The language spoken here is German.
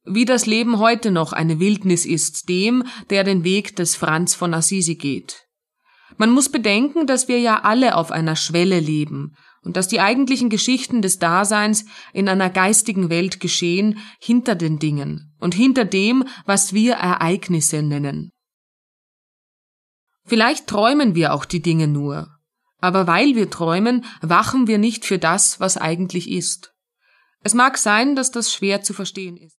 wie das Leben heute noch eine Wildnis ist, dem, der den Weg des Franz von Assisi geht. Man muss bedenken, dass wir ja alle auf einer Schwelle leben und dass die eigentlichen Geschichten des Daseins in einer geistigen Welt geschehen, hinter den Dingen und hinter dem, was wir Ereignisse nennen. Vielleicht träumen wir auch die Dinge nur, aber weil wir träumen, wachen wir nicht für das, was eigentlich ist. Es mag sein, dass das schwer zu verstehen ist.